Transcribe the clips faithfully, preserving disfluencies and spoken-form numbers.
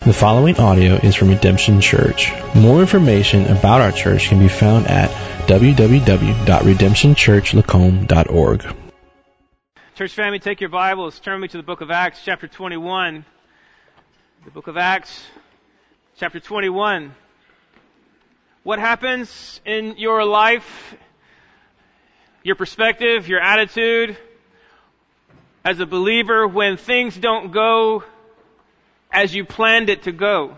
The following audio is from Redemption Church. More information about our church can be found at w w w dot redemption church lacombe dot org. Church family, take your Bibles, turn me to the book of Acts, chapter twenty-one. The book of Acts, chapter twenty-one. What happens in your life, your perspective, your attitude as a believer when things don't go as you planned it to go?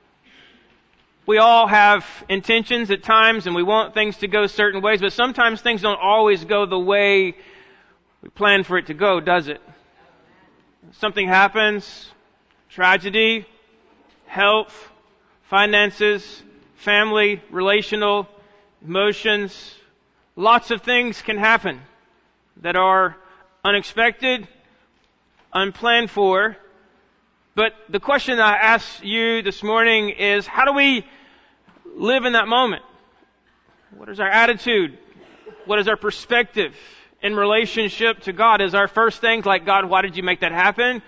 We all have intentions at times and we want things to go certain ways, but sometimes things don't always go the way we plan for it to go, does it? Something happens, tragedy, health, finances, family, relational, emotions. Lots of things can happen that are unexpected, unplanned for. But the question I ask you this morning is, how do we live in that moment? What is our attitude? What is our perspective in relationship to God? Is our first thing like, God, why did you make that happen?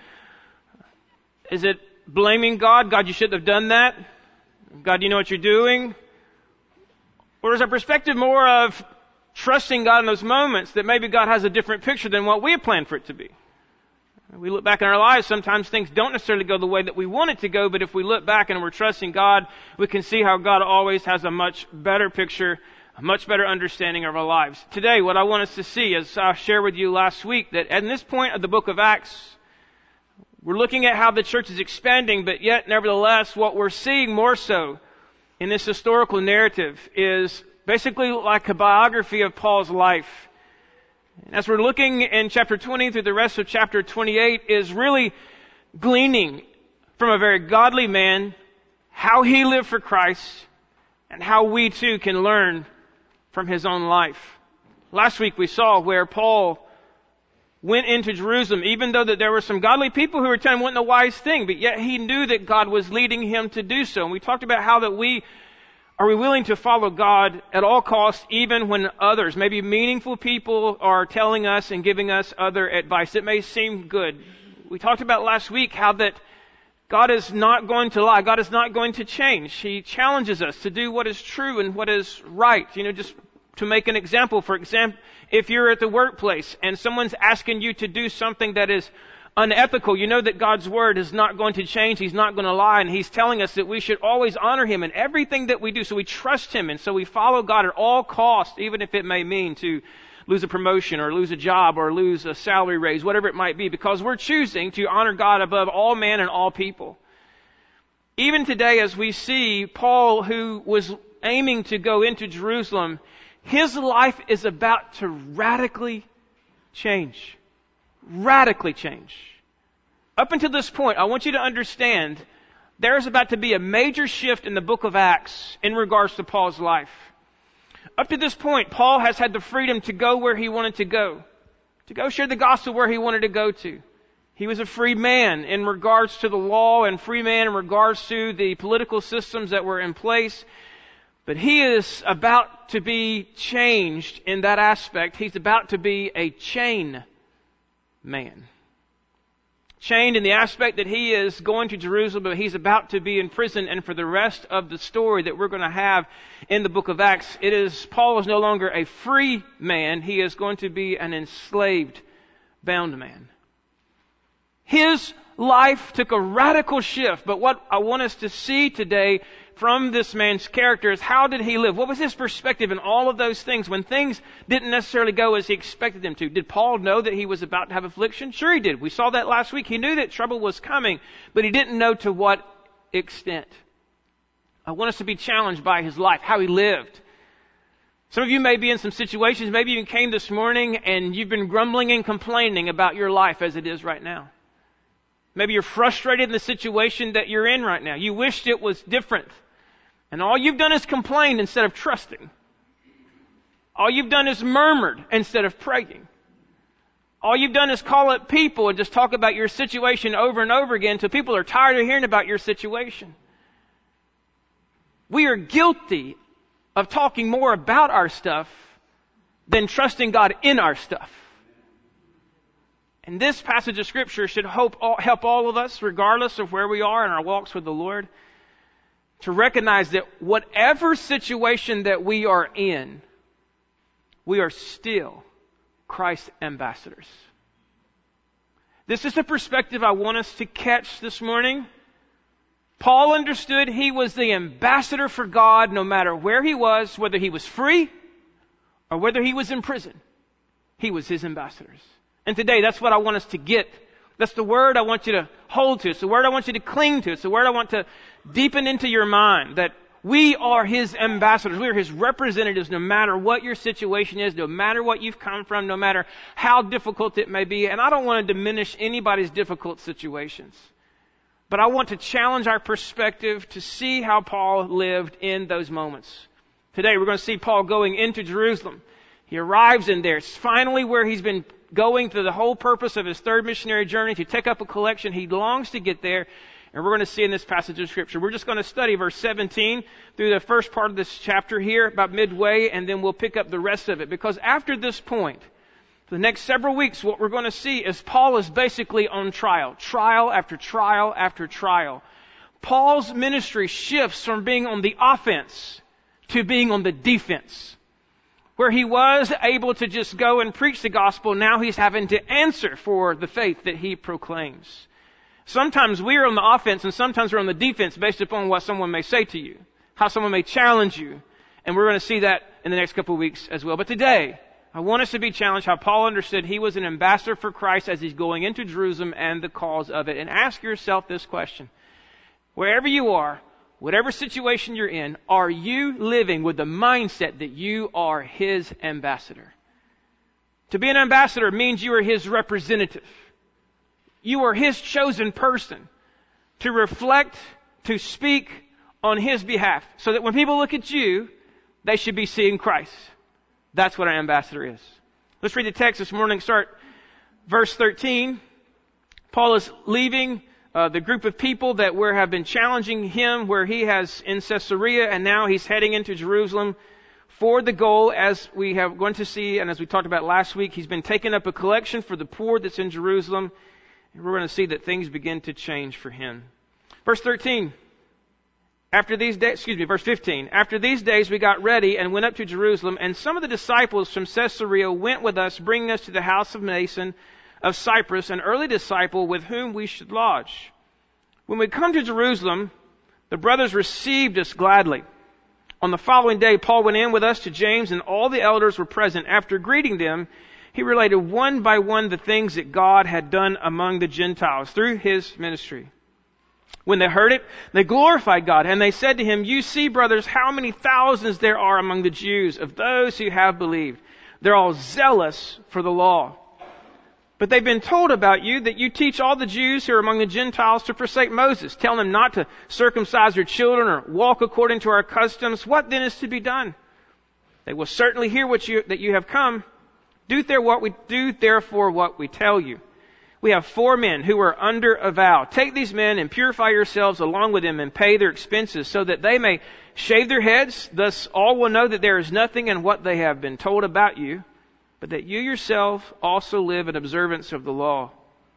Is it blaming God? God, you shouldn't have done that. God, you know what you're doing? Or is our perspective more of trusting God in those moments that maybe God has a different picture than what we have planned for it to be? We look back in our lives, sometimes things don't necessarily go the way that we want it to go, but if we look back and we're trusting God, we can see how God always has a much better picture, a much better understanding of our lives. Today, what I want us to see, as I shared with you last week, that at this point of the book of Acts, we're looking at how the church is expanding, but yet, nevertheless, what we're seeing more so in this historical narrative is basically like a biography of Paul's life. As we're looking in chapter twenty through the rest of chapter twenty-eight is really gleaning from a very godly man how he lived for Christ and how we too can learn from his own life. Last week we saw where Paul went into Jerusalem, even though that there were some godly people who were telling him it wasn't a wise thing, but yet he knew that God was leading him to do so. And we talked about how that we Are we willing to follow God at all costs, even when others, maybe meaningful people, are telling us and giving us other advice? It may seem good. We talked about last week how that God is not going to lie. God is not going to change. He challenges us to do what is true and what is right. You know, just to make an example, for example, if you're at the workplace and someone's asking you to do something that is unethical, you know that God's word is not going to change. He's not going to lie. And He's telling us that we should always honor Him in everything that we do. So we trust Him. And so we follow God at all costs, even if it may mean to lose a promotion or lose a job or lose a salary raise, whatever it might be, because we're choosing to honor God above all men and all people. Even today, as we see Paul, who was aiming to go into Jerusalem, his life is about to radically change. Radically change. Up until this point, I want you to understand there is about to be a major shift in the book of Acts in regards to Paul's life. Up to this point, Paul has had the freedom to go where he wanted to go, to go share the gospel where he wanted to go to. He was a free man in regards to the law and free man in regards to the political systems that were in place. But he is about to be changed in that aspect. He's about to be a chain man. Chained in the aspect that he is going to Jerusalem, but he's about to be in prison. And for the rest of the story that we're going to have in the book of Acts, it is Paul is no longer a free man. He is going to be an enslaved, bound man. His life took a radical shift. But what I want us to see today from this man's character is, how did he live? What was his perspective in all of those things when things didn't necessarily go as he expected them to? Did Paul know that he was about to have affliction? Sure he did. We saw that last week. He knew that trouble was coming, but he didn't know to what extent. I want us to be challenged by his life, how he lived. Some of you may be in some situations, maybe you came this morning and you've been grumbling and complaining about your life as it is right now. Maybe you're frustrated in the situation that you're in right now. You wished it was different. And all you've done is complain instead of trusting. All you've done is murmured instead of praying. All you've done is call up people and just talk about your situation over and over again until people are tired of hearing about your situation. We are guilty of talking more about our stuff than trusting God in our stuff. And this passage of Scripture should hope, help all of us, regardless of where we are in our walks with the Lord, to recognize that whatever situation that we are in, we are still Christ's ambassadors. This is the perspective I want us to catch this morning. Paul understood he was the ambassador for God no matter where he was, whether he was free or whether he was in prison. He was his ambassadors. And today, that's what I want us to get. That's the word I want you to hold to. It's the word I want you to cling to. It's the word I want to deepen into your mind, that we are his ambassadors. We are his representatives no matter what your situation is, no matter what you've come from, no matter how difficult it may be. And I don't want to diminish anybody's difficult situations. But I want to challenge our perspective to see how Paul lived in those moments. Today we're going to see Paul going into Jerusalem. He arrives in there. It's finally where he's been going through the whole purpose of his third missionary journey, to take up a collection. He longs to get there. And we're going to see in this passage of Scripture. We're just going to study verse seventeen through the first part of this chapter here, about midway, and then we'll pick up the rest of it. Because after this point, for the next several weeks, what we're going to see is Paul is basically on trial. Trial after trial after trial. Paul's ministry shifts from being on the offense to being on the defense. Where he was able to just go and preach the gospel, now he's having to answer for the faith that he proclaims. Sometimes we are on the offense and sometimes we're on the defense based upon what someone may say to you, how someone may challenge you. And we're going to see that in the next couple of weeks as well. But today, I want us to be challenged how Paul understood he was an ambassador for Christ as he's going into Jerusalem and the cause of it. And ask yourself this question. Wherever you are, whatever situation you're in, are you living with the mindset that you are his ambassador? To be an ambassador means you are his representative. You are his chosen person to reflect, to speak on his behalf, so that when people look at you, they should be seeing Christ. That's what an ambassador is. Let's read the text this morning. Start verse thirteen. Paul is leaving uh, the group of people that were have been challenging him, where he has in Caesarea, and now he's heading into Jerusalem for the goal, as we have going to see, and as we talked about last week. He's been taking up a collection for the poor that's in Jerusalem. And we're going to see that things begin to change for him. Verse thirteen. After these days, excuse me, verse fifteen. After these days we got ready and went up to Jerusalem, and some of the disciples from Caesarea went with us, bringing us to the house of Mnason of Cyprus, an early disciple with whom we should lodge. When we come to Jerusalem, the brothers received us gladly. On the following day, Paul went in with us to James, and all the elders were present. After greeting them, he related one by one the things that God had done among the Gentiles through his ministry. When they heard it, they glorified God, and they said to him, "You see, brothers, how many thousands there are among the Jews of those who have believed. They're all zealous for the law. But they've been told about you that you teach all the Jews who are among the Gentiles to forsake Moses, telling them not to circumcise their children or walk according to our customs. What then is to be done? They will certainly hear what you, that you have come. Do there what we do, therefore what we tell you. We have four men who are under a vow. Take these men and purify yourselves along with them and pay their expenses, so that they may shave their heads. Thus all will know that there is nothing in what they have been told about you, but that you yourself also live in observance of the law.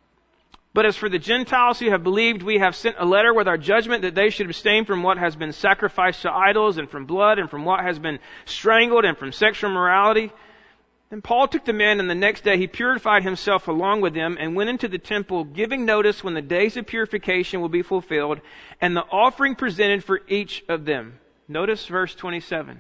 But as for the Gentiles who have believed, we have sent a letter with our judgment that they should abstain from what has been sacrificed to idols, and from blood, and from what has been strangled, and from sexual immorality." Then Paul took the men, and the next day he purified himself along with them and went into the temple, giving notice when the days of purification will be fulfilled, and the offering presented for each of them. Notice verse twenty-seven.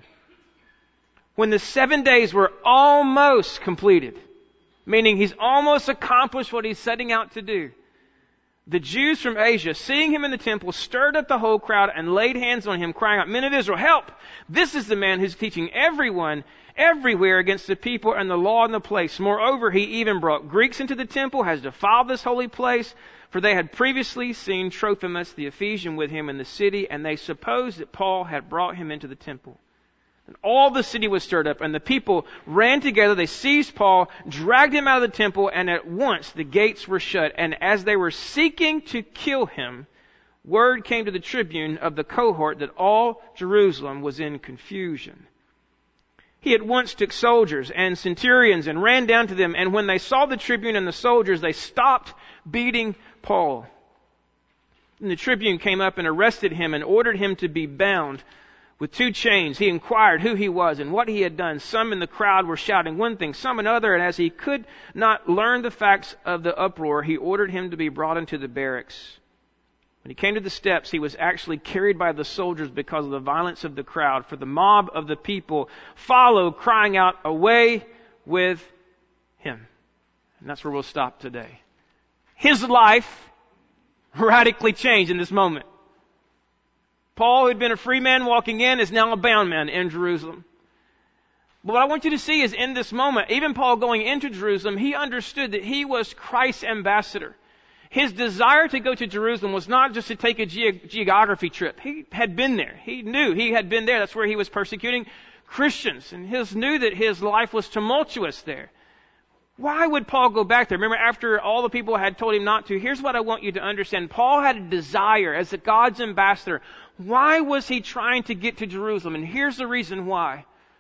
When the seven days were almost completed, meaning he's almost accomplished what he's setting out to do, the Jews from Asia, seeing him in the temple, stirred up the whole crowd and laid hands on him, crying out, "Men of Israel, help! This is the man who's teaching everyone everywhere against the people and the law in the place. Moreover, he even brought Greeks into the temple, has defiled this holy place." For they had previously seen Trophimus the Ephesian with him in the city, and they supposed that Paul had brought him into the temple. And all the city was stirred up, and the people ran together. They seized Paul, dragged him out of the temple, and at once the gates were shut. And as they were seeking to kill him, word came to the tribune of the cohort that all Jerusalem was in confusion. He at once took soldiers and centurions and ran down to them, and when they saw the tribune and the soldiers, they stopped beating Paul. And the tribune came up and arrested him and ordered him to be bound with two chains. He inquired who he was and what he had done. Some in the crowd were shouting one thing, some another, and as he could not learn the facts of the uproar, he ordered him to be brought into the barracks. When he came to the steps, he was actually carried by the soldiers because of the violence of the crowd, for the mob of the people followed, crying out, "Away with him." And that's where we'll stop today. His life radically changed in this moment. Paul, who had been a free man walking in, is now a bound man in Jerusalem. But what I want you to see is in this moment, even Paul going into Jerusalem, he understood that he was Christ's ambassador. His desire to go to Jerusalem was not just to take a ge- geography trip. He had been there. He knew he had been there. That's where he was persecuting Christians. And he knew that his life was tumultuous there. Why would Paul go back there? Remember, after all the people had told him not to, here's what I want you to understand. Paul had a desire as a God's ambassador. Why was he trying to get to Jerusalem? And here's the reason why.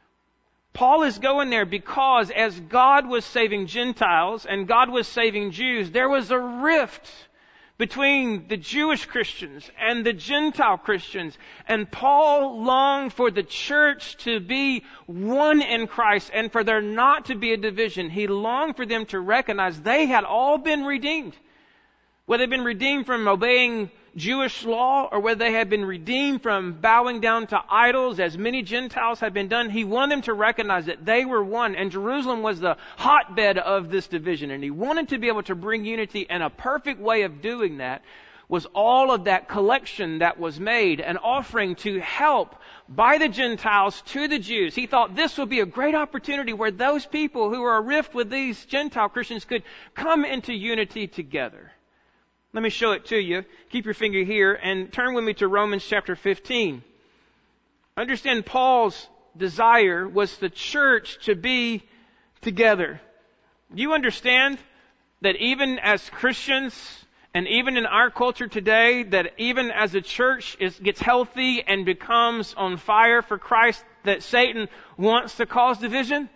Paul is going there because as God was saving Gentiles and God was saving Jews, there was a rift between the Jewish Christians and the Gentile Christians. And Paul longed for the church to be one in Christ and for there not to be a division. He longed for them to recognize they had all been redeemed. Whether they'd been redeemed from obeying Jewish law or whether they had been redeemed from bowing down to idols as many Gentiles had been done, he wanted them to recognize that they were one, and Jerusalem was the hotbed of this division, and he wanted to be able to bring unity, and a perfect way of doing that was all of that collection that was made, an offering to help by the Gentiles to the Jews. He thought this would be a great opportunity where those people who are a rift with these Gentile Christians could come into unity together. Let me show it to you. Keep your finger here and turn with me to Romans chapter fifteen. Understand Paul's desire was the church to be together. Do you understand that even as Christians and even in our culture today, that even as a church is, gets healthy and becomes on fire for Christ, that Satan wants to cause division?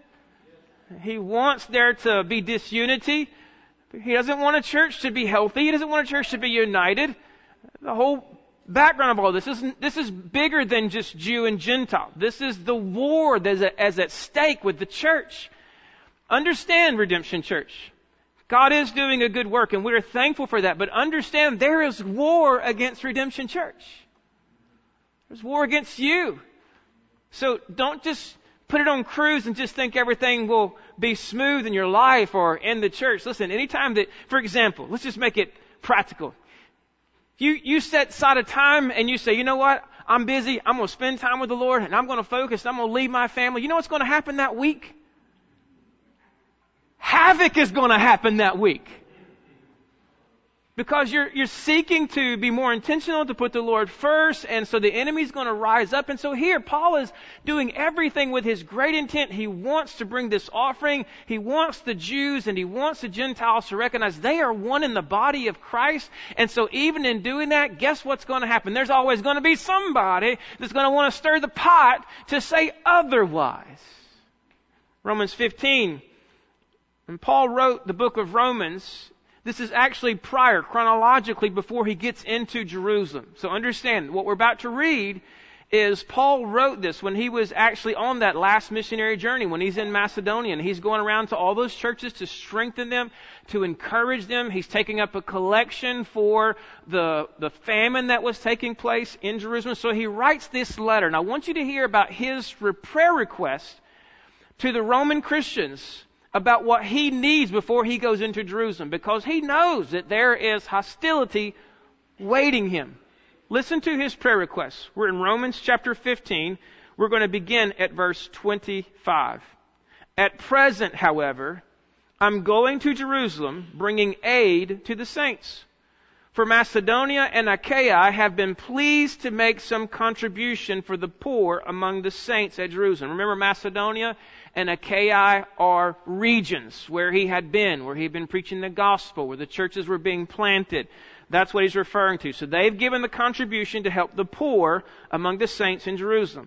He wants there to be disunity. He doesn't want a church to be healthy. He doesn't want a church to be united. The whole background of all this is this is bigger than just Jew and Gentile. This is the war that is at, is at stake with the church. Understand, Redemption Church. God is doing a good work, and we're thankful for that. But understand, there is war against Redemption Church. There's war against you. So don't just put it on cruise and just think everything will be smooth in your life or in the church. Listen, anytime that, for example, let's just make it practical. You, you set aside a time and you say, you know what? I'm busy. I'm going to spend time with the Lord and I'm going to focus. I'm going to leave my family. You know what's going to happen that week? Havoc is going to happen that week. Because you're, you're seeking to be more intentional, to put the Lord first, and so the enemy's going to rise up. And so here, Paul is doing everything with his great intent. He wants to bring this offering. He wants the Jews and he wants the Gentiles to recognize they are one in the body of Christ. And so even in doing that, guess what's going to happen? There's always going to be somebody that's going to want to stir the pot to say otherwise. Romans fifteen. When Paul wrote the book of Romans, this is actually prior, chronologically, before he gets into Jerusalem. So understand, what we're about to read is Paul wrote this when he was actually on that last missionary journey, when he's in Macedonia, and he's going around to all those churches to strengthen them, to encourage them. He's taking up a collection for the, the famine that was taking place in Jerusalem. So he writes this letter. And I want you to hear about his prayer request to the Roman Christians about what he needs before he goes into Jerusalem, because he knows that there is hostility waiting him. Listen to his prayer requests. We're in Romans chapter fifteen. We're going to begin at verse twenty-five. At present, however, I'm going to Jerusalem, bringing aid to the saints. For Macedonia and Achaia have been pleased to make some contribution for the poor among the saints at Jerusalem. Remember, Macedonia and Achaia are regions where he had been, where he had been preaching the gospel, where the churches were being planted. That's what he's referring to. So they've given the contribution to help the poor among the saints in Jerusalem.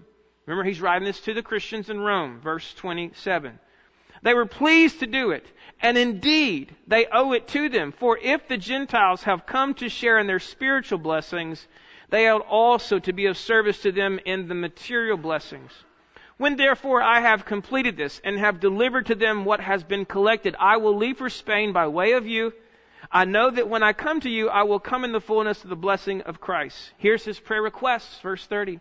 Remember, he's writing this to the Christians in Rome, verse twenty-seven. They were pleased to do it, and indeed they owe it to them. For if the Gentiles have come to share in their spiritual blessings, they ought also to be of service to them in the material blessings. When therefore I have completed this and have delivered to them what has been collected, I will leave for Spain by way of you. I know that when I come to you, I will come in the fullness of the blessing of Christ. Here's his prayer requests, verse thirty.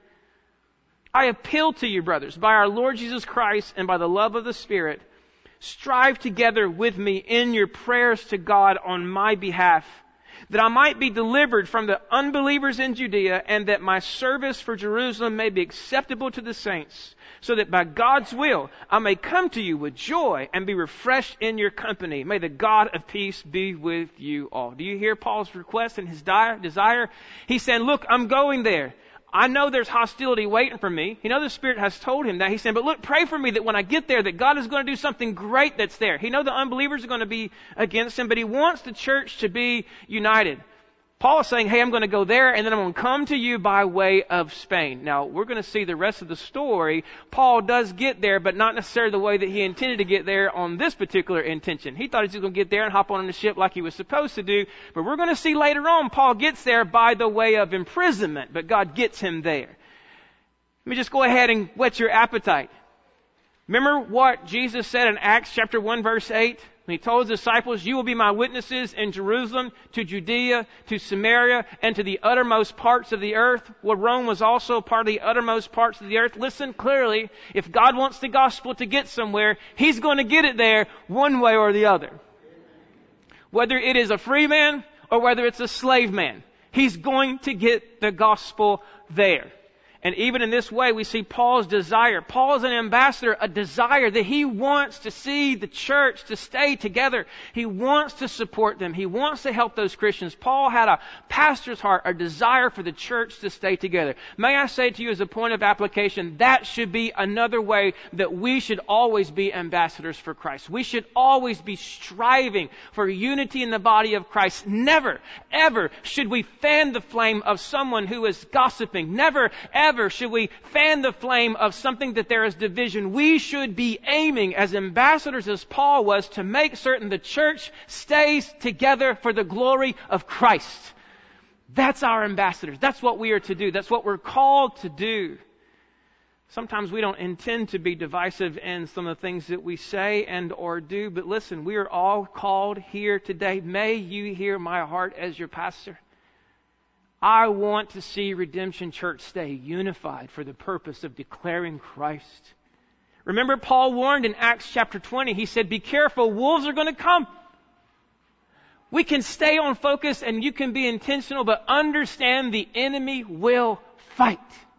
I appeal to you, brothers, by our Lord Jesus Christ and by the love of the Spirit, strive together with me in your prayers to God on my behalf, that I might be delivered from the unbelievers in Judea, and that my service for Jerusalem may be acceptable to the saints, so that by God's will I may come to you with joy and be refreshed in your company. May the God of peace be with you all. Do you hear Paul's request and his desire? He's saying, look, I'm going there. I know there's hostility waiting for me. You know, the Spirit has told him that. He's saying, but look, pray for me that when I get there, that God is going to do something great that's there. He knows the unbelievers are going to be against him, but he wants the church to be united. Paul is saying, hey, I'm going to go there, and then I'm going to come to you by way of Spain. Now, we're going to see the rest of the story. Paul does get there, but not necessarily the way that he intended to get there on this particular intention. He thought he was going to get there and hop on the ship like he was supposed to do. But we're going to see later on, Paul gets there by the way of imprisonment, but God gets him there. Let me just go ahead and whet your appetite. Remember what Jesus said in Acts chapter one, verse eight? When he told his disciples, you will be my witnesses in Jerusalem, to Judea, to Samaria, and to the uttermost parts of the earth. Well, Rome was also part of the uttermost parts of the earth. Listen clearly, if God wants the gospel to get somewhere, he's going to get it there one way or the other. Whether it is a free man or whether it's a slave man, he's going to get the gospel there. And even in this way, we see Paul's desire. Paul is an ambassador, a desire that he wants to see the church to stay together. He wants to support them. He wants to help those Christians. Paul had a pastor's heart, a desire for the church to stay together. May I say to you as a point of application, that should be another way that we should always be ambassadors for Christ. We should always be striving for unity in the body of Christ. Never, ever should we fan the flame of someone who is gossiping. Never, ever Never should we fan the flame of something that there is division. We should be aiming as ambassadors as Paul was to make certain the church stays together for the glory of Christ. That's our ambassadors. That's what we are to do. That's what we're called to do. Sometimes we don't intend to be divisive in some of the things that we say and or do, but listen, we are all called here today. May you hear my heart as your pastor. I want to see Redemption Church stay unified for the purpose of declaring Christ. Remember, Paul warned in Acts chapter twenty, he said, be careful, wolves are going to come. We can stay on focus and you can be intentional, but understand the enemy will fight.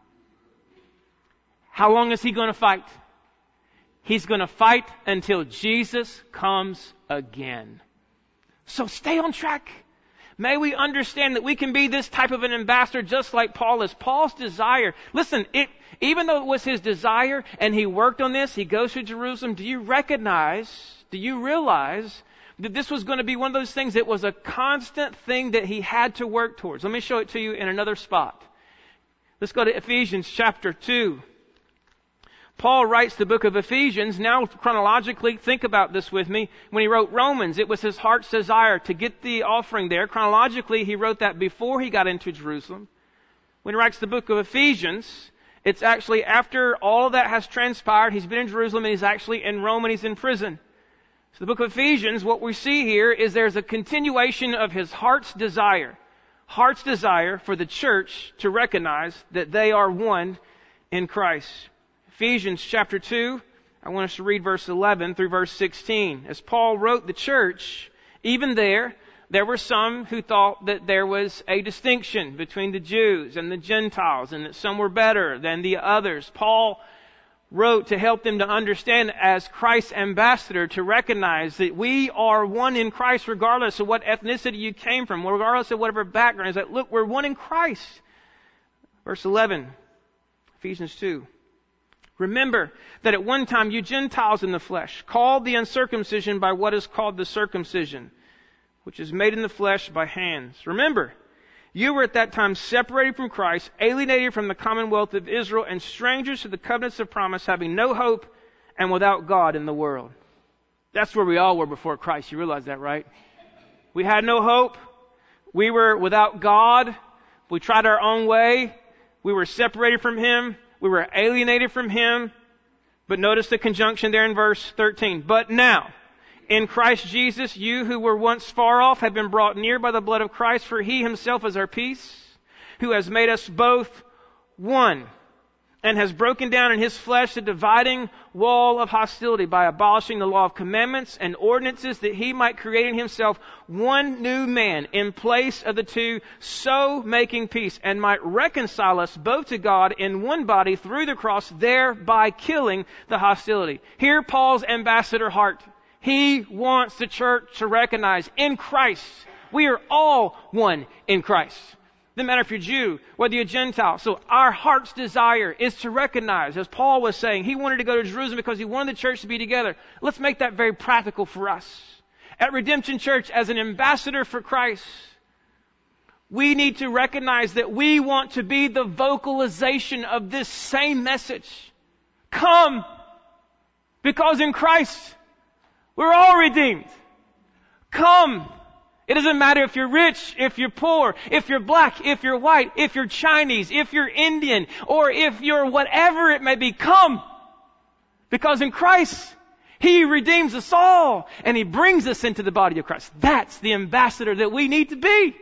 How long is he going to fight? He's going to fight until Jesus comes again. So stay on track. May we understand that we can be this type of an ambassador just like Paul is. Paul's desire. Listen, it, even though it was his desire and he worked on this, he goes to Jerusalem. Do you recognize, do you realize that this was going to be one of those things that was a constant thing that he had to work towards? Let me show it to you in another spot. Let's go to Ephesians chapter two. Paul writes the book of Ephesians. Now, chronologically, think about this with me. When he wrote Romans, it was his heart's desire to get the offering there. Chronologically, he wrote that before he got into Jerusalem. When he writes the book of Ephesians, it's actually after all of that has transpired. He's been in Jerusalem and he's actually in Rome and he's in prison. So the book of Ephesians, what we see here is there's a continuation of his heart's desire. Heart's desire for the church to recognize that they are one in Christ. Ephesians chapter two, I want us to read verse eleven through verse sixteen. As Paul wrote the church, even there, there were some who thought that there was a distinction between the Jews and the Gentiles and that some were better than the others. Paul wrote to help them to understand as Christ's ambassador to recognize that we are one in Christ regardless of what ethnicity you came from, regardless of whatever background. Is that, look, we're one in Christ. Verse eleven, Ephesians two. Remember that at one time you Gentiles in the flesh, called the uncircumcision by what is called the circumcision, which is made in the flesh by hands. Remember You were at that time separated from Christ, alienated from the commonwealth of Israel, and strangers to the covenants of promise, having no hope and without God in the world. That's where we all were before Christ. You realize that, right? We had no hope. We were without God. We tried our own way. We were separated from Him. We were alienated from Him. But notice the conjunction there in verse thirteen. But now, in Christ Jesus, you who were once far off have been brought near by the blood of Christ, for He Himself is our peace, who has made us both one, and has broken down in His flesh the dividing wall of hostility by abolishing the law of commandments and ordinances, that He might create in Himself one new man in place of the two, so making peace, and might reconcile us both to God in one body through the cross, thereby killing the hostility. Hear Paul's ambassador heart. He wants the church to recognize in Christ, we are all one in Christ. Doesn't matter if you're Jew, whether you're Gentile. So our heart's desire is to recognize, as Paul was saying, he wanted to go to Jerusalem because he wanted the church to be together. Let's make that very practical for us. At Redemption Church, as an ambassador for Christ, we need to recognize that we want to be the vocalization of this same message. Come, because in Christ, we're all redeemed. Come. It doesn't matter if you're rich, if you're poor, if you're black, if you're white, if you're Chinese, if you're Indian, or if you're whatever it may be. Come. Because in Christ, He redeems us all, and He brings us into the body of Christ. That's the ambassador that we need to be.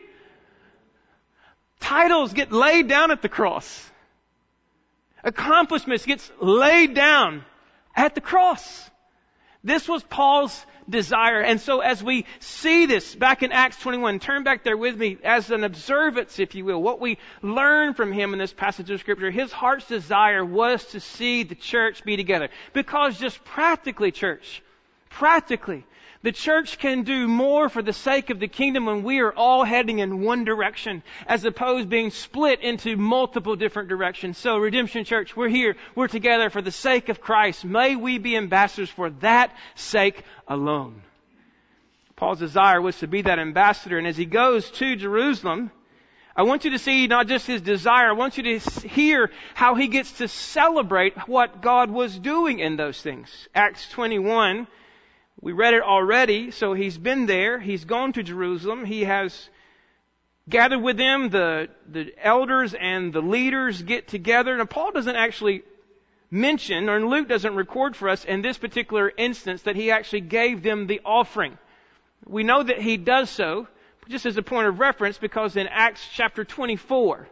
Titles get laid down at the cross. Accomplishments gets laid down at the cross. This was Paul's desire. And so as we see this back in Acts twenty-one, turn back there with me as an observance, if you will, what we learn from him in this passage of Scripture. His heart's desire was to see the church be together. Because just practically, church, practically, the church can do more for the sake of the kingdom when we are all heading in one direction, as opposed to being split into multiple different directions. So Redemption Church, we're here, we're together for the sake of Christ. May we be ambassadors for that sake alone. Paul's desire was to be that ambassador, and as he goes to Jerusalem, I want you to see not just his desire, I want you to hear how he gets to celebrate what God was doing in those things. Acts twenty-one, we read it already, so he's been there. He's gone to Jerusalem. He has gathered with them. The, the elders and the leaders get together. Now, Paul doesn't actually mention, or Luke doesn't record for us in this particular instance, that he actually gave them the offering. We know that he does so, just as a point of reference, because in Acts chapter twenty-four,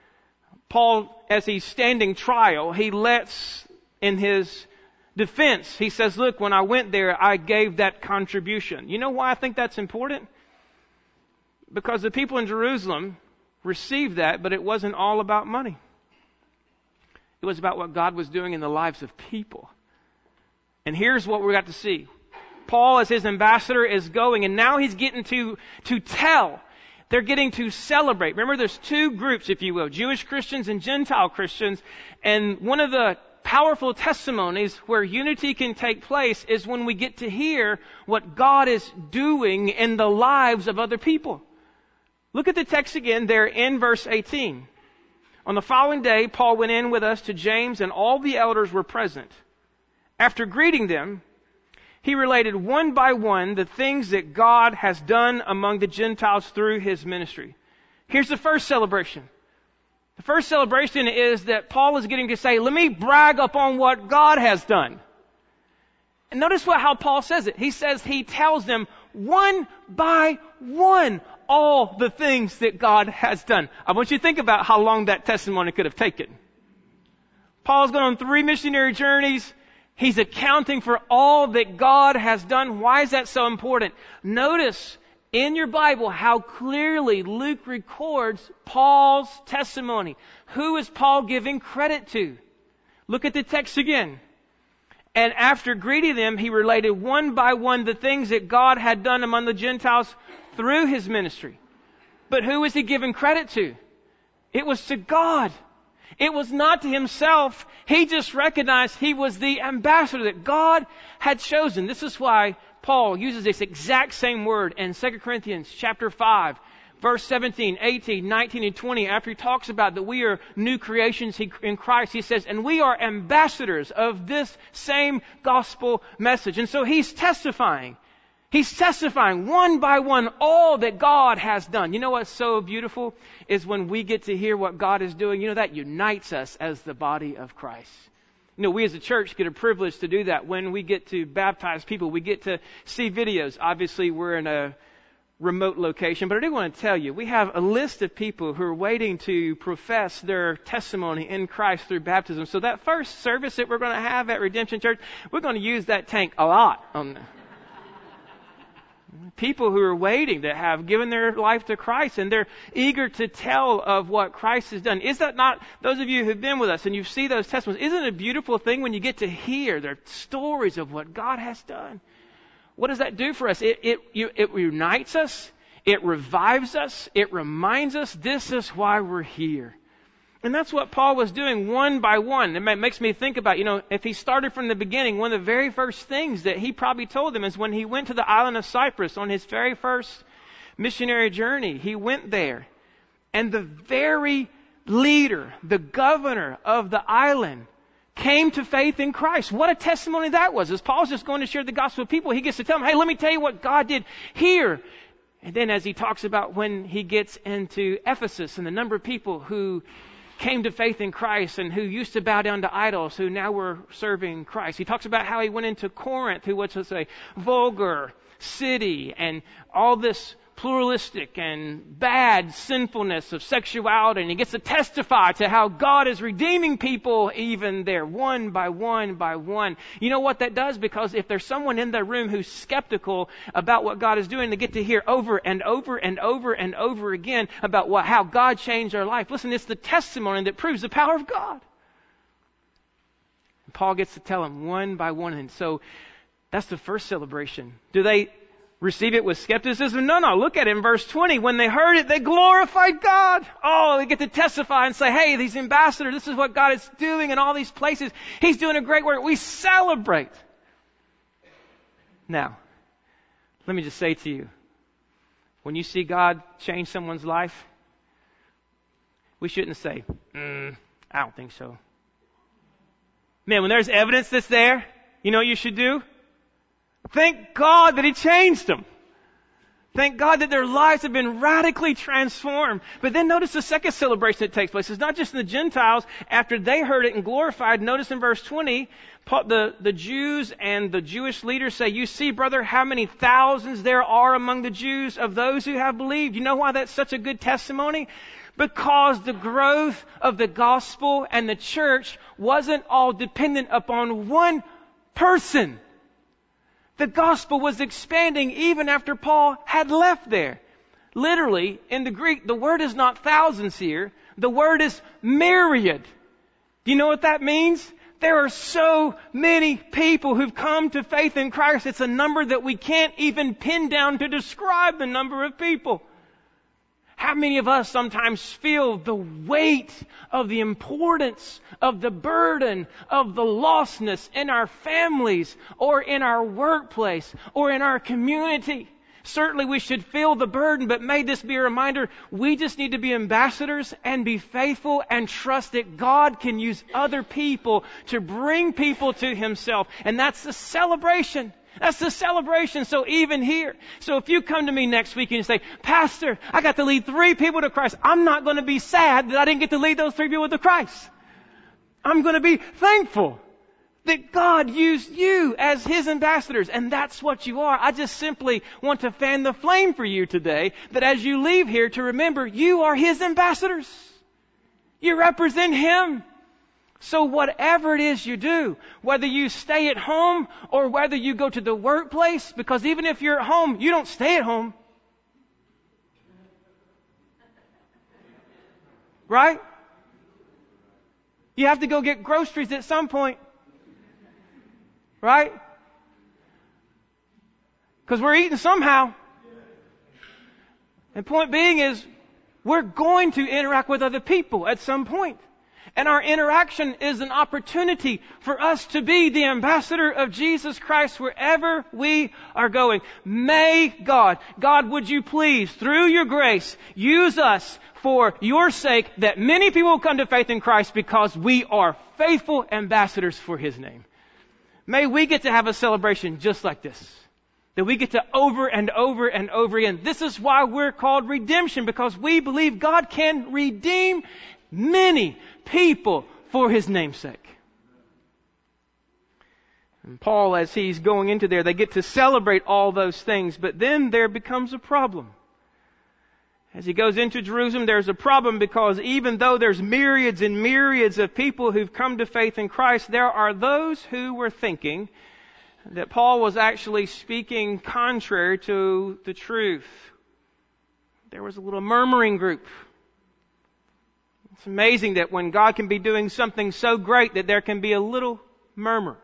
Paul, as he's standing trial, he lets in his defense, he says, look, when I went there, I gave that contribution. You know why I think that's important? Because the people in Jerusalem received that, but it wasn't all about money. It was about what God was doing in the lives of people. And here's what we got to see. Paul, as his ambassador, is going, and now he's getting to, to tell. They're getting to celebrate. Remember, there's two groups, if you will, Jewish Christians and Gentile Christians. And one of the powerful testimonies where unity can take place is when we get to hear what God is doing in the lives of other people. Look at the text again there in verse eighteen. On the following day, Paul went in with us to James, and all the elders were present. After greeting them, he related one by one the things that God has done among the Gentiles through his ministry. Here's the first celebration. The first celebration is that Paul is getting to say, let me brag upon what God has done. And notice what, how Paul says it. He says he tells them one by one all the things that God has done. I want you to think about how long that testimony could have taken. Paul's gone on three missionary journeys. He's accounting for all that God has done. Why is that so important? Notice in your Bible how clearly Luke records Paul's testimony. Who is Paul giving credit to? Look at the text again. And after greeting them, he related one by one the things that God had done among the Gentiles through his ministry. But who is he giving credit to? It was to God. It was not to himself. He just recognized he was the ambassador that God had chosen. This is why Paul uses this exact same word in Second Corinthians chapter five, verse seventeen, eighteen, nineteen, and twenty, after he talks about that we are new creations in Christ, he says, and we are ambassadors of this same gospel message. And so he's testifying. He's testifying one by one all that God has done. You know what's so beautiful is when we get to hear what God is doing. You know, that unites us as the body of Christ. You know, we as a church get a privilege to do that. When we get to baptize people, we get to see videos. Obviously, we're in a remote location, but I do want to tell you, we have a list of people who are waiting to profess their testimony in Christ through baptism. So that first service that we're going to have at Redemption Church, we're going to use that tank a lot on people who are waiting to have given their life to Christ, and they're eager to tell of what Christ has done. Is that not, those of you who've been with us and you see those testimonies, isn't it a beautiful thing when you get to hear their stories of what God has done? What does that do for us? It, it, you, it unites us. It revives us. It reminds us this is why we're here. And that's what Paul was doing one by one. It makes me think about, you know, if he started from the beginning, one of the very first things that he probably told them is when he went to the island of Cyprus on his very first missionary journey. He went there, and the very leader, the governor of the island, came to faith in Christ. What a testimony that was. As Paul's just going to share the gospel with people, he gets to tell them, hey, let me tell you what God did here. And then as he talks about when he gets into Ephesus and the number of people who came to faith in Christ and who used to bow down to idols, who now were serving Christ. He talks about how he went into Corinth, who was a vulgar city, and all this pluralistic and bad sinfulness of sexuality, and he gets to testify to how God is redeeming people even there, one by one by one. You know what that does? Because if there's someone in the room who's skeptical about what God is doing, they get to hear over and over and over and over again about what, how God changed their life. Listen, it's the testimony that proves the power of God. And Paul gets to tell them one by one, and so that's the first celebration. Do they receive it with skepticism? No, no. Look at it in verse twenty. When they heard it, they glorified God. Oh, they get to testify and say, hey, these ambassadors, this is what God is doing in all these places. He's doing a great work. We celebrate. Now, let me just say to you, when you see God change someone's life, we shouldn't say, mm, I don't think so. Man, when there's evidence that's there, you know what you should do? Thank God that He changed them. Thank God that their lives have been radically transformed. But then notice the second celebration that takes place. It's not just in the Gentiles. After they heard it and glorified, notice in verse twenty, the, the Jews and the Jewish leaders say, you see, brother, how many thousands there are among the Jews of those who have believed. You know why that's such a good testimony? Because the growth of the gospel and the church wasn't all dependent upon one person. The gospel was expanding even after Paul had left there. Literally, in the Greek, the word is not thousands here. The word is myriad. Do you know what that means? There are so many people who've come to faith in Christ. It's a number that we can't even pin down to describe the number of people. How many of us sometimes feel the weight of the importance of the burden of the lostness in our families or in our workplace or in our community? Certainly we should feel the burden, but may this be a reminder, we just need to be ambassadors and be faithful and trust that God can use other people to bring people to Himself. And that's the celebration. That's the celebration. So even here, so if you come to me next week and you say, Pastor, I got to lead three people to Christ, I'm not going to be sad that I didn't get to lead those three people to Christ. I'm going to be thankful that God used you as His ambassadors, and that's what you are. I just simply want to fan the flame for you today, that as you leave here, to remember you are His ambassadors. You represent Him. So whatever it is you do, whether you stay at home or whether you go to the workplace, because even if you're at home, you don't stay at home. Right? You have to go get groceries at some point. Right? Because we're eating somehow. And point being is, we're going to interact with other people at some point. And our interaction is an opportunity for us to be the ambassador of Jesus Christ wherever we are going. May God, God, would you please, through your grace, use us for your sake, that many people will come to faith in Christ because we are faithful ambassadors for His name. May we get to have a celebration just like this. That we get to over and over and over again. This is why we're called redemption, because we believe God can redeem many people for His name's sake. And Paul, as he's going into there, they get to celebrate all those things, but then there becomes a problem. As he goes into Jerusalem, there's a problem because even though there's myriads and myriads of people who've come to faith in Christ, there are those who were thinking that Paul was actually speaking contrary to the truth. There was a little murmuring group. It's amazing that when God can be doing something so great that there can be a little murmur.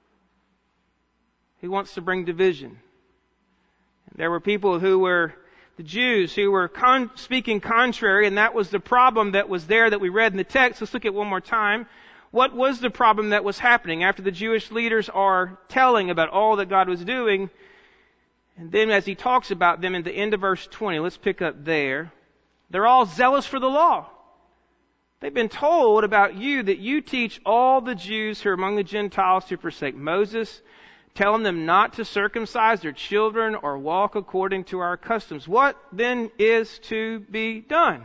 He wants to bring division. And there were people who were the Jews who were con- speaking contrary, and that was the problem that was there that we read in the text. Let's look at it one more time. What was the problem that was happening after the Jewish leaders are telling about all that God was doing? And then as he talks about them in the end of verse twenty, let's pick up there. They're all zealous for the law. They've been told about you that you teach all the Jews who are among the Gentiles to forsake Moses, telling them not to circumcise their children or walk according to our customs. What then is to be done?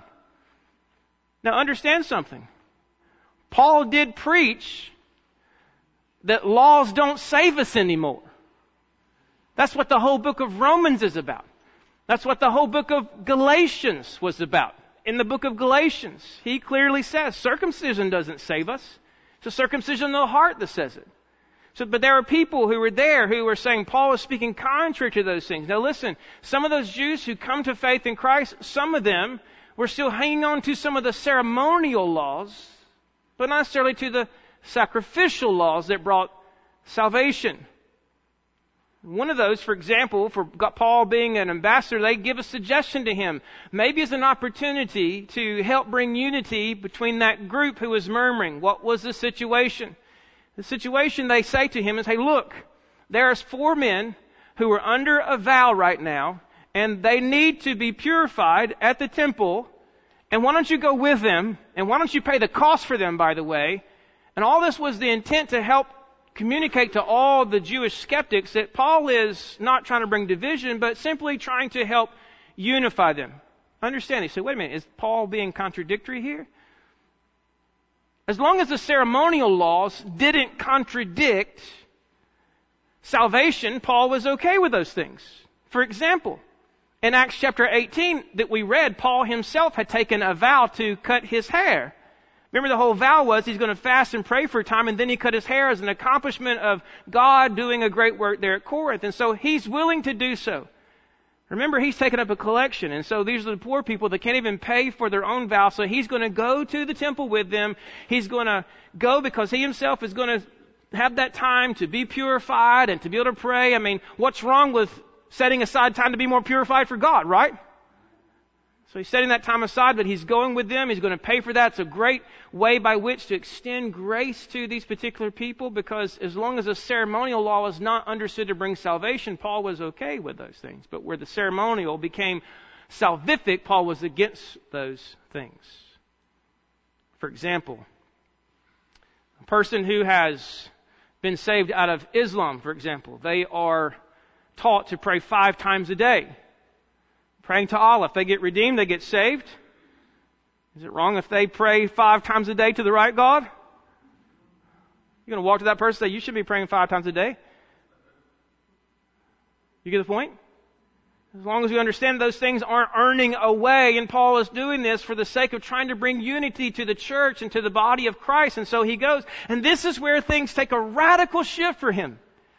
Now understand something. Paul did preach that laws don't save us anymore. That's what the whole book of Romans is about. That's what the whole book of Galatians was about. In the book of Galatians, he clearly says circumcision doesn't save us. It's a circumcision of the heart that says it. So, but there are people who were there who were saying Paul is speaking contrary to those things. Now listen, some of those Jews who come to faith in Christ, some of them were still hanging on to some of the ceremonial laws, but not necessarily to the sacrificial laws that brought salvation. One of those, for example, for Paul being an ambassador, they give a suggestion to him. Maybe as an opportunity to help bring unity between that group who was murmuring. What was the situation? The situation, they say to him, is, hey, look, there's four men who are under a vow right now, and they need to be purified at the temple. And why don't you go with them? And why don't you pay the cost for them, by the way? And all this was the intent to help communicate to all the Jewish skeptics that Paul is not trying to bring division, but simply trying to help unify them. Understand? He said, wait a minute, is Paul being contradictory here? As long as the ceremonial laws didn't contradict salvation, Paul was okay with those things. For example, in Acts chapter eighteen that we read, Paul himself had taken a vow to cut his hair. Remember, the whole vow was he's going to fast and pray for a time, and then he cut his hair as an accomplishment of God doing a great work there at Corinth. And so he's willing to do so. Remember, he's taken up a collection, and so these are the poor people that can't even pay for their own vow. So he's going to go to the temple with them. He's going to go because he himself is going to have that time to be purified and to be able to pray. I mean, what's wrong with setting aside time to be more purified for God, right? So he's setting that time aside, but he's going with them. He's going to pay for that. It's a great way by which to extend grace to these particular people, because as long as the ceremonial law is not understood to bring salvation, Paul was okay with those things. But where the ceremonial became salvific, Paul was against those things. For example, a person who has been saved out of Islam, for example, they are taught to pray five times a day. Praying to Allah. If they get redeemed, they get saved. Is it wrong if they pray five times a day to the right God? You're going to walk to that person and say, you should be praying five times a day. You get the point? As long as we understand those things aren't earning a way, and Paul is doing this for the sake of trying to bring unity to the church and to the body of Christ. And so he goes, and this is where things take a radical shift for him.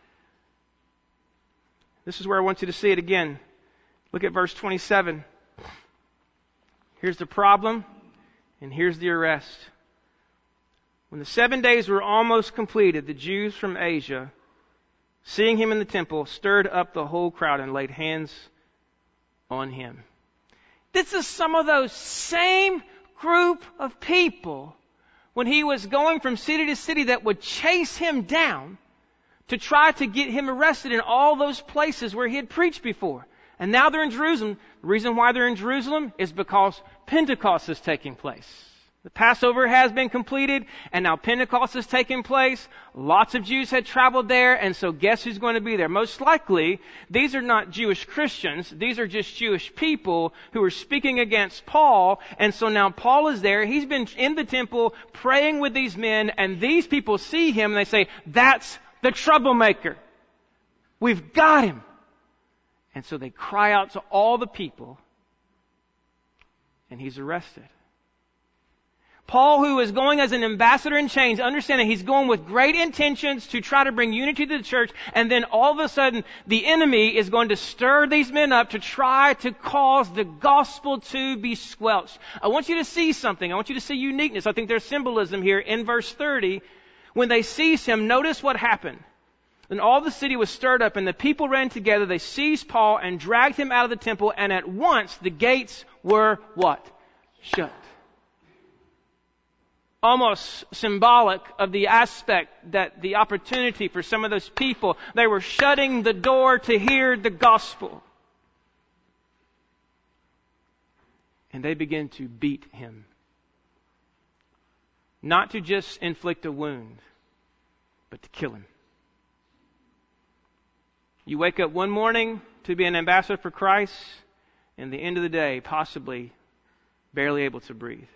This is where I want you to see it again. Look at verse twenty-seven. Here's the problem, and here's the arrest. When the seven days were almost completed, the Jews from Asia, seeing him in the temple, stirred up the whole crowd and laid hands on him. This is some of those same group of people when he was going from city to city that would chase him down to try to get him arrested in all those places where he had preached before. And now they're in Jerusalem. The reason why they're in Jerusalem is because Pentecost is taking place. The Passover has been completed, and now Pentecost is taking place. Lots of Jews had traveled there, and so guess who's going to be there? Most likely, these are not Jewish Christians. These are just Jewish people who are speaking against Paul, and so now Paul is there. He's been in the temple praying with these men, and these people see him, and they say, that's the troublemaker. We've got him. And so they cry out to all the people, and he's arrested. Paul, who is going as an ambassador in chains, understanding he's going with great intentions to try to bring unity to the church, and then all of a sudden the enemy is going to stir these men up to try to cause the gospel to be squelched. I want you to see something. I want you to see uniqueness. I think there's symbolism here in verse thirty. When they seized him, notice what happened. Then all the city was stirred up, and the people ran together. They seized Paul and dragged him out of the temple, and at once the gates were what? Shut. Almost symbolic of the aspect that the opportunity for some of those people, they were shutting the door to hear the gospel. And they began to beat him. Not to just inflict a wound, but to kill him. You wake up one morning to be an ambassador for Christ, and at the end of the day, possibly barely able to breathe.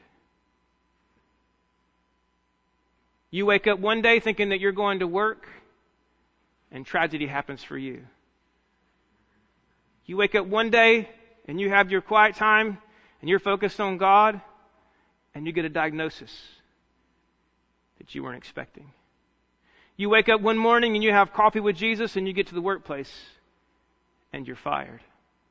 You wake up one day thinking that you're going to work, and tragedy happens for you. You wake up one day, and you have your quiet time, and you're focused on God, and you get a diagnosis that you weren't expecting. You wake up one morning, and you have coffee with Jesus, and you get to the workplace, and you're fired.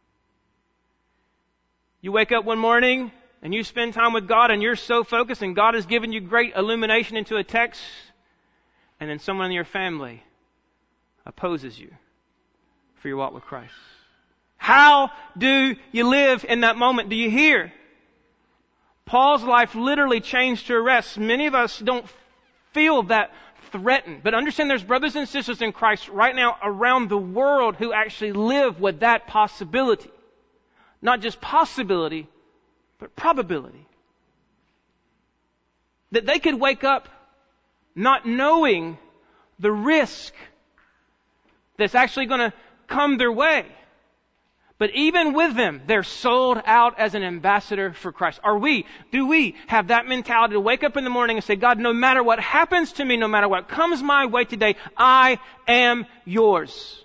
You wake up one morning, and you spend time with God, and you're so focused, and God has given you great illumination into a text, and then someone in your family opposes you for your walk with Christ. How do you live in that moment? Do you hear? Paul's life literally changed to arrest. Many of us don't feel that threatened, but understand there's brothers and sisters in Christ right now around the world who actually live with that possibility. Not just possibility, but probability. That they could wake up not knowing the risk that's actually going to come their way. But even with them, they're sold out as an ambassador for Christ. Are we, do we have that mentality to wake up in the morning and say, God, no matter what happens to me, no matter what comes my way today, I am yours.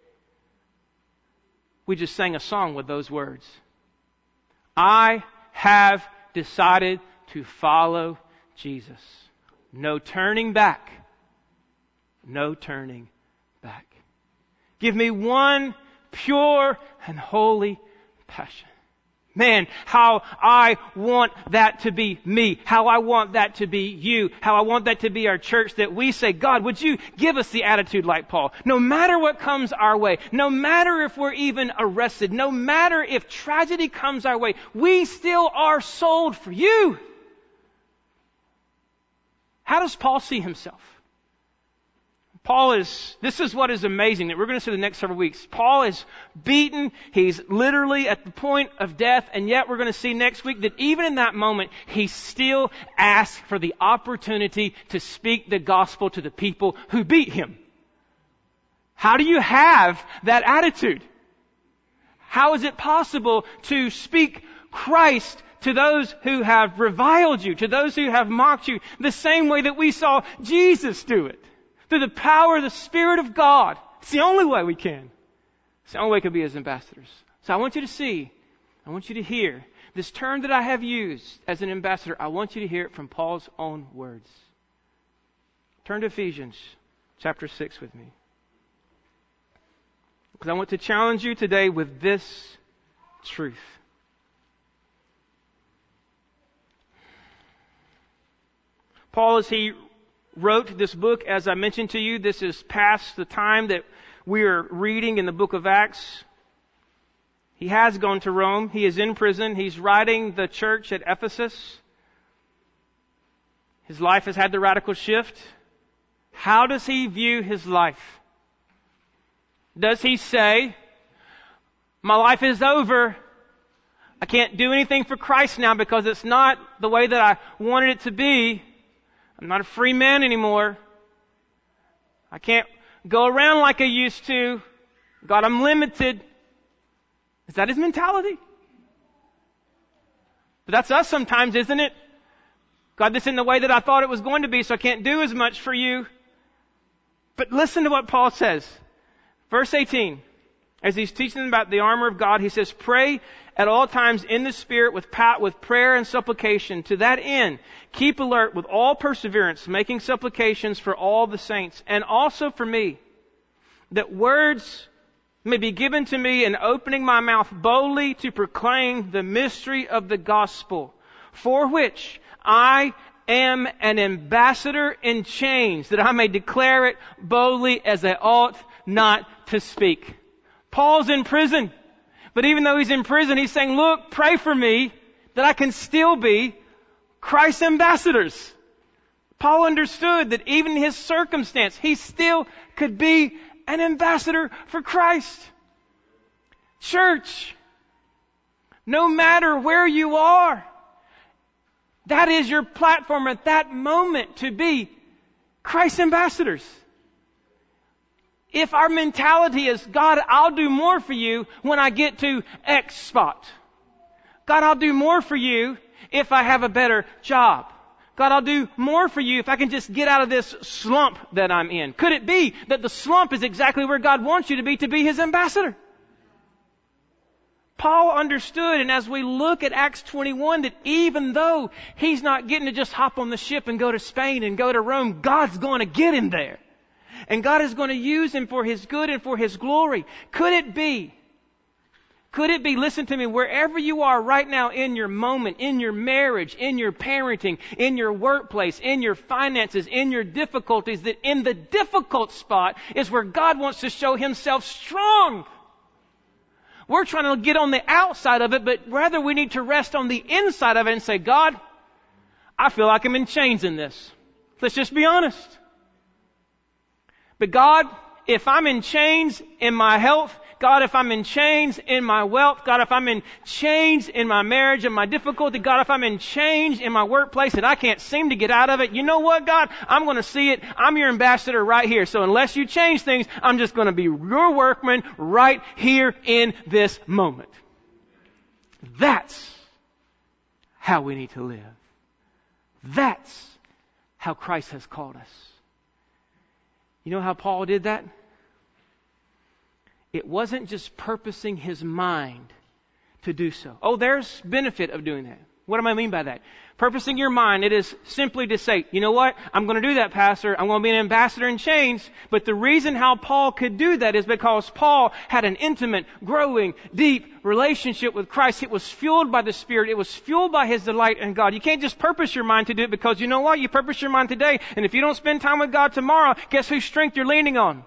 We just sang a song with those words. I have decided to follow Jesus. No turning back. No turning back. Give me one pure and holy passion. Man, how I want that to be me. How I want that to be you. How I want that to be our church, that we say, God, would you give us the attitude like Paul? No matter what comes our way, no matter if we're even arrested, no matter if tragedy comes our way, we still are sold for you. How does Paul see himself? Paul is, this is what is amazing that we're going to see the next several weeks. Paul is beaten. He's literally at the point of death. And yet we're going to see next week that even in that moment, he still asks for the opportunity to speak the gospel to the people who beat him. How do you have that attitude? How is it possible to speak Christ to those who have reviled you, to those who have mocked you, the same way that we saw Jesus do it? Through the power of the Spirit of God. It's the only way we can. It's the only way we can be as ambassadors. So I want you to see, I want you to hear this term that I have used as an ambassador. I want you to hear it from Paul's own words. Turn to Ephesians chapter six with me. Because I want to challenge you today with this truth. Paul, as he wrote this book, as I mentioned to you, this is past the time that we are reading in the book of Acts. He has gone to Rome. He is in prison. He's writing the church at Ephesus. His life has had the radical shift. How does he view his life? Does he say, my life is over. I can't do anything for Christ now because it's not the way that I wanted it to be. I'm not a free man anymore. I can't go around like I used to. God, I'm limited. Is that his mentality? But that's us sometimes, isn't it? God, this isn't the way that I thought it was going to be, so I can't do as much for you. But listen to what Paul says. Verse eighteen. As he's teaching them about the armor of God, he says, pray at all times in the Spirit with pa- with prayer and supplication. To that end, keep alert with all perseverance, making supplications for all the saints, and also for me, that words may be given to me in opening my mouth boldly to proclaim the mystery of the gospel, for which I am an ambassador in chains, that I may declare it boldly as I ought not to speak. Paul's in prison, but even though he's in prison, he's saying, look, pray for me that I can still be Christ's ambassadors. Paul understood that even in his circumstance, he still could be an ambassador for Christ. Church, no matter where you are, that is your platform at that moment to be Christ's ambassadors. If our mentality is, God, I'll do more for you when I get to X spot. God, I'll do more for you if I have a better job. God, I'll do more for you if I can just get out of this slump that I'm in. Could it be that the slump is exactly where God wants you to be, to be His ambassador? Paul understood, and as we look at Acts twenty-one, that even though he's not getting to just hop on the ship and go to Spain and go to Rome, God's going to get him there. And God is going to use him for His good and for His glory. Could it be, could it be, listen to me, wherever you are right now in your moment, in your marriage, in your parenting, in your workplace, in your finances, in your difficulties, that in the difficult spot is where God wants to show Himself strong. We're trying to get on the outside of it, but rather we need to rest on the inside of it and say, God, I feel like I'm in chains in this. Let's just be honest. But God, if I'm in chains in my health, God, if I'm in chains in my wealth, God, if I'm in chains in my marriage and my difficulty, God, if I'm in chains in my workplace and I can't seem to get out of it, you know what, God? I'm going to see it. I'm your ambassador right here. So unless you change things, I'm just going to be your workman right here in this moment. That's how we need to live. That's how Christ has called us. You know how Paul did that? It wasn't just purposing his mind to do so. Oh, there's benefit of doing that. What do I mean by that? Purposing your mind, it is simply to say, you know what? I'm going to do that, Pastor. I'm going to be an ambassador in chains. But the reason how Paul could do that is because Paul had an intimate, growing, deep relationship with Christ. It was fueled by the Spirit. It was fueled by His delight in God. You can't just purpose your mind to do it because you know what? You purpose your mind today. And if you don't spend time with God tomorrow, guess whose strength you're leaning on?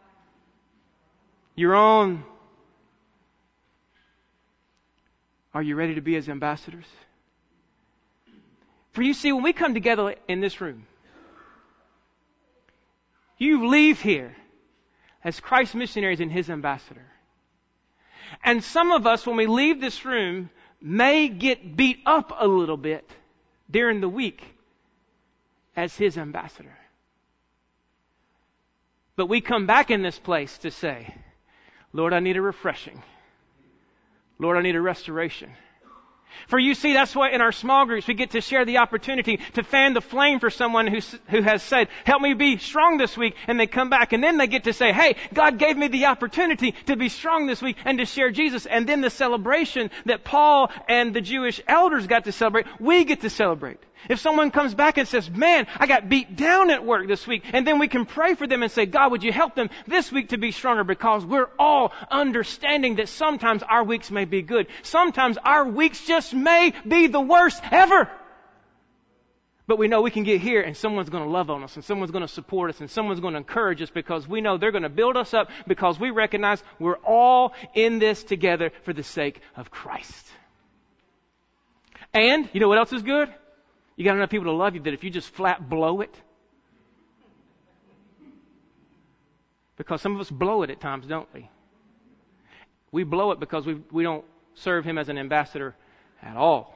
Your own. Are you ready to be His ambassadors? For you see, when we come together in this room, you leave here as Christ's missionaries and His ambassador. And some of us, when we leave this room, may get beat up a little bit during the week as His ambassador. But we come back in this place to say, Lord, I need a refreshing. Lord, I need a restoration. For you see, that's why in our small groups we get to share the opportunity to fan the flame for someone who, who has said, help me be strong this week. And they come back and then they get to say, hey, God gave me the opportunity to be strong this week and to share Jesus. And then the celebration that Paul and the Jewish elders got to celebrate, we get to celebrate. If someone comes back and says, man, I got beat down at work this week, and then we can pray for them and say, God, would you help them this week to be stronger? Because we're all understanding that sometimes our weeks may be good. Sometimes our weeks just may be the worst ever. But we know we can get here and someone's going to love on us and someone's going to support us and someone's going to encourage us because we know they're going to build us up because we recognize we're all in this together for the sake of Christ. And you know what else is good? You got enough people to love you that if you just flat blow it, because some of us blow it at times, don't we? We blow it because we we don't serve Him as an ambassador at all.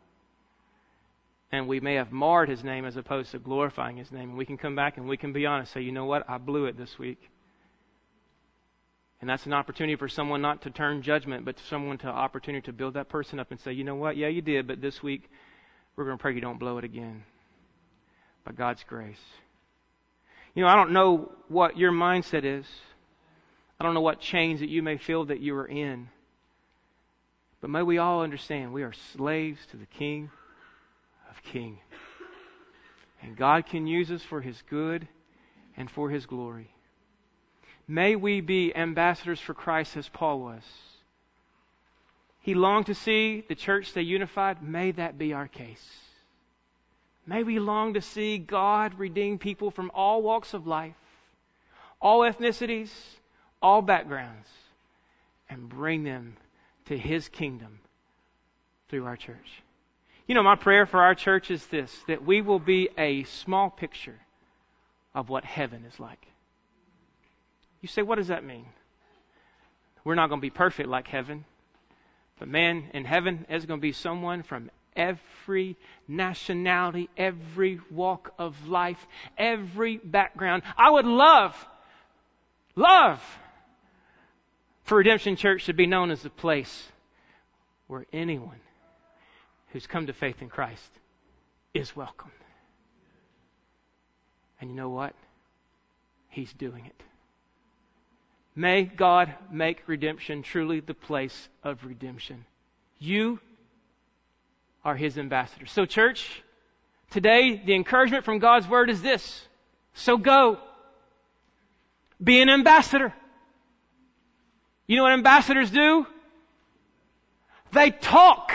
And we may have marred His name as opposed to glorifying His name. And we can come back and we can be honest, say, you know what, I blew it this week. And that's an opportunity for someone not to turn judgment, but someone to opportunity to build that person up and say, you know what, yeah, you did, but this week we're going to pray you don't blow it again. By God's grace. You know, I don't know what your mindset is. I don't know what chains that you may feel that you are in. But may we all understand we are slaves to the King of Kings. And God can use us for His good and for His glory. May we be ambassadors for Christ as Paul was. He longed to see the church stay unified. May that be our case. May we long to see God redeem people from all walks of life, all ethnicities, all backgrounds, and bring them to His kingdom through our church. You know, my prayer for our church is this, that we will be a small picture of what heaven is like. You say, what does that mean? We're not going to be perfect like heaven. But man, in heaven, there's going to be someone from every nationality, every walk of life, every background. I would love, love for Redemption Church to be known as the place where anyone who's come to faith in Christ is welcome. And you know what? He's doing it. May God make redemption truly the place of redemption. You are His ambassador. So church, today the encouragement from God's Word is this. So go. Be an ambassador. You know what ambassadors do? They talk.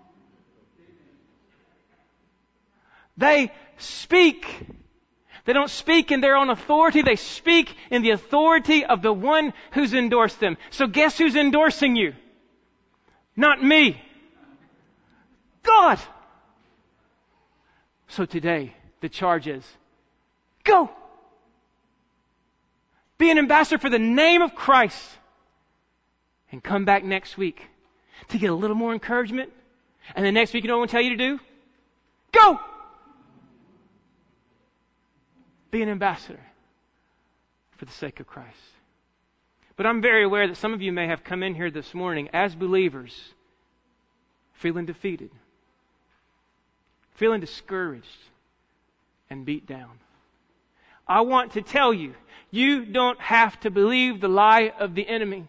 They speak. They don't speak in their own authority. They speak in the authority of the one who's endorsed them. So guess who's endorsing you? Not me. God. So today, the charge is, go. Be an ambassador for the name of Christ. And come back next week to get a little more encouragement. And the next week, you know what I'm going to tell you to do? Go. Be an ambassador for the sake of Christ. But I'm very aware that some of you may have come in here this morning as believers feeling defeated, feeling discouraged and beat down. I want to tell you, you don't have to believe the lie of the enemy.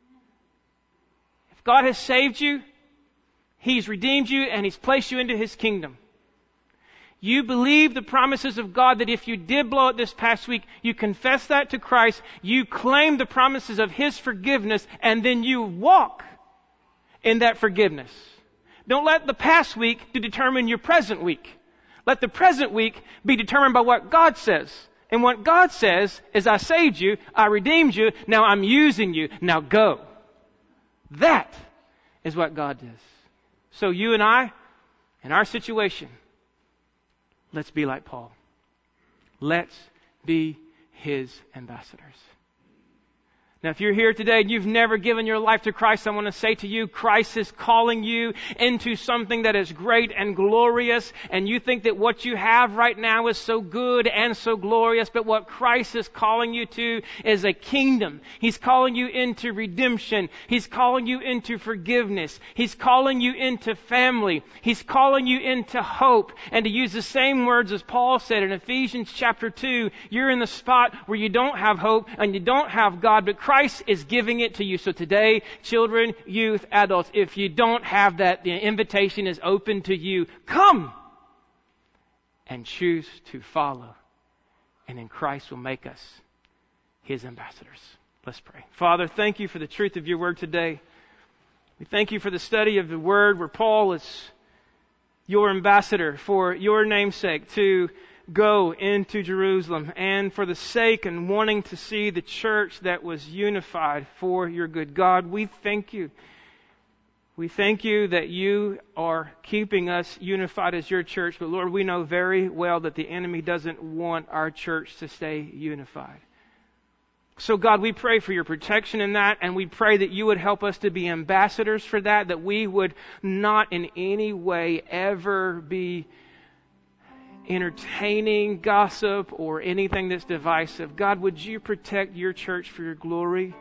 If God has saved you, He's redeemed you, and He's placed you into His kingdom. You believe the promises of God that if you did blow it this past week, you confess that to Christ, you claim the promises of His forgiveness, and then you walk in that forgiveness. Don't let the past week to determine your present week. Let the present week be determined by what God says. And what God says is, I saved you, I redeemed you, now I'm using you, now go. That is what God does. So you and I, in our situation, let's be like Paul. Let's be His ambassadors. Now, if you're here today and you've never given your life to Christ, I want to say to you, Christ is calling you into something that is great and glorious. And you think that what you have right now is so good and so glorious. But what Christ is calling you to is a kingdom. He's calling you into redemption. He's calling you into forgiveness. He's calling you into family. He's calling you into hope. And to use the same words as Paul said in Ephesians chapter two, you're in the spot where you don't have hope and you don't have God, but Christ Christ is giving it to you. So today, children, youth, adults, if you don't have that, the invitation is open to you. Come and choose to follow. And then Christ will make us His ambassadors. Let's pray. Father, thank you for the truth of your word today. We thank you for the study of the word where Paul is your ambassador for your name's sake to go into Jerusalem, and for the sake and wanting to see the church that was unified for your good. God, we thank you We thank you that you are keeping us unified as your church, but Lord, we know very well that the enemy doesn't want our church to stay unified. So God, we pray for your protection in that, and we pray that you would help us to be ambassadors for that, that we would not in any way ever be entertaining gossip or anything that's divisive. God, would you protect your church for your glory?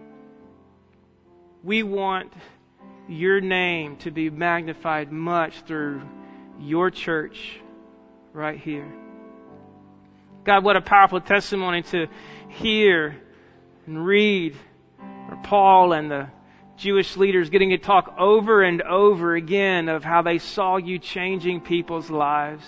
We want your name to be magnified much through your church right here. God, what a powerful testimony to hear and read or Paul and the Jewish leaders getting to talk over and over again of how they saw you changing people's lives.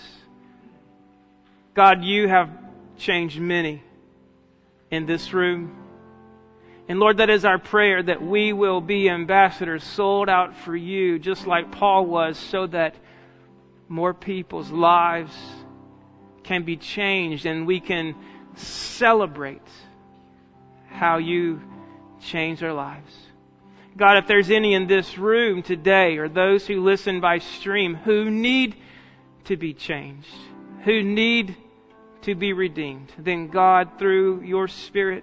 God, you have changed many in this room. And Lord, that is our prayer, that we will be ambassadors sold out for you, just like Paul was, so that more people's lives can be changed and we can celebrate how you changed our lives. God, if there's any in this room today or those who listen by stream who need to be changed, who need to be redeemed, then God, through your Spirit,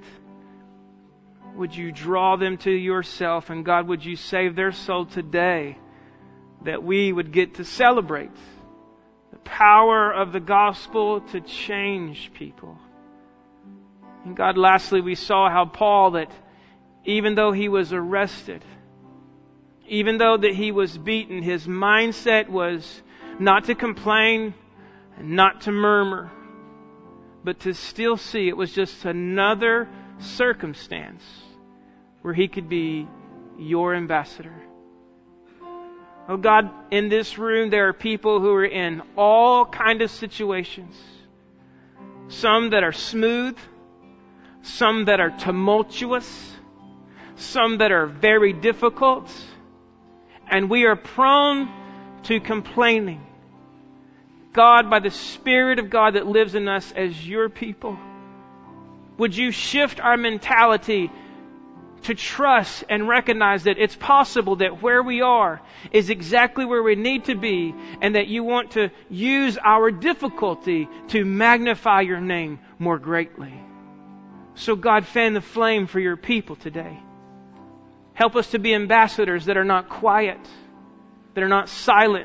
would you draw them to yourself, and God, would you save their soul today, that we would get to celebrate the power of the gospel to change people. And God, lastly, we saw how Paul, that even though he was arrested, even though that he was beaten, his mindset was not to complain and not to murmur, but to still see it was just another circumstance where he could be your ambassador. Oh God, in this room there are people who are in all kinds of situations. Some that are smooth, some that are tumultuous, some that are very difficult, and we are prone to complaining. God, by the Spirit of God that lives in us as your people, would you shift our mentality to trust and recognize that it's possible that where we are is exactly where we need to be, and that you want to use our difficulty to magnify your name more greatly. So God, fan the flame for your people today. Help us to be ambassadors that are not quiet, that are not silent.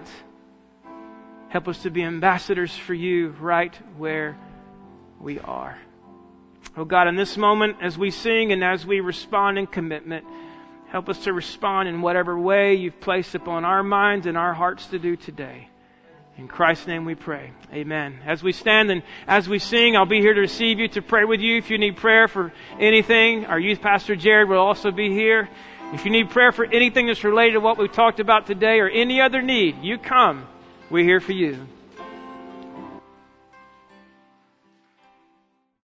Help us to be ambassadors for you right where we are. Oh God, in this moment, as we sing and as we respond in commitment, help us to respond in whatever way you've placed upon our minds and our hearts to do today. In Christ's name we pray. Amen. As we stand and as we sing, I'll be here to receive you, to pray with you. If you need prayer for anything, our youth pastor Jared will also be here. If you need prayer for anything that's related to what we've talked about today or any other need, you come. We're here for you.